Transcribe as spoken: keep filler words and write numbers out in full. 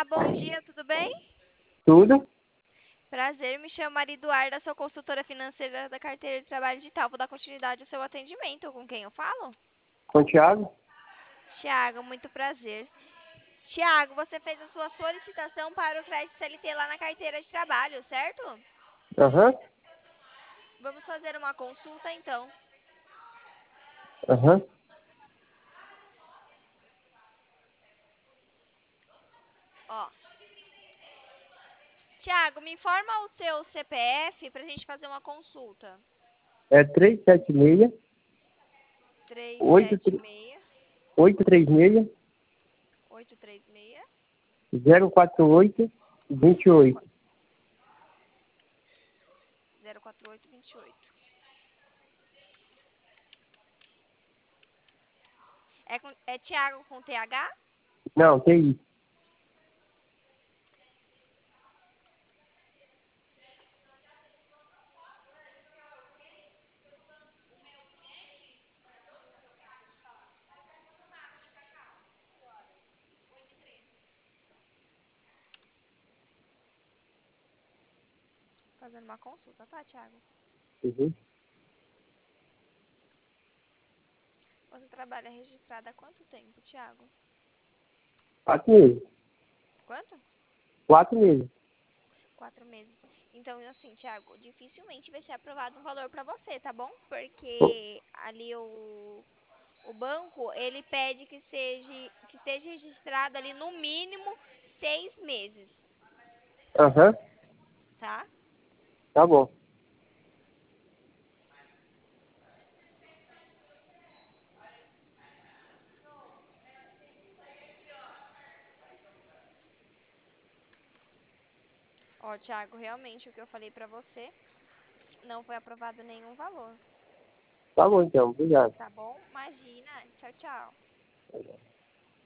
bom dia, tudo bem? Tudo? Prazer, me chamo Maria Eduarda, sou consultora financeira da carteira de trabalho digital. Vou dar continuidade ao seu atendimento. Com quem eu falo? Com o Thiago? Tiago, muito prazer. Tiago, você fez a sua solicitação para o crédito C L T lá na carteira de trabalho, certo? Aham, Vamos fazer uma consulta então. aham. Ó. Tiago, me informa o seu C P F para a gente fazer uma consulta. É três sete seis, oito três seis, oito três seis, zero quatro oito, dois oito. zero quatro oito dois oito. É, com, é Tiago com T H? Não, T I. Fazendo uma consulta, tá, Tiago? Uhum. Você trabalha registrada há quanto tempo, Tiago? Quatro meses. Quanto? Quatro meses. Quatro meses. Então, assim, Tiago, dificilmente vai ser aprovado um valor pra você, tá bom? Pô, Porque ali o, o banco, ele pede que seja, que esteja registrado ali no mínimo seis meses, aham, tá? tá bom. Ó, Tiago, realmente o que eu falei pra você não foi aprovado nenhum valor, Tá bom então, obrigado. tá bom? Imagina. Tchau, tchau.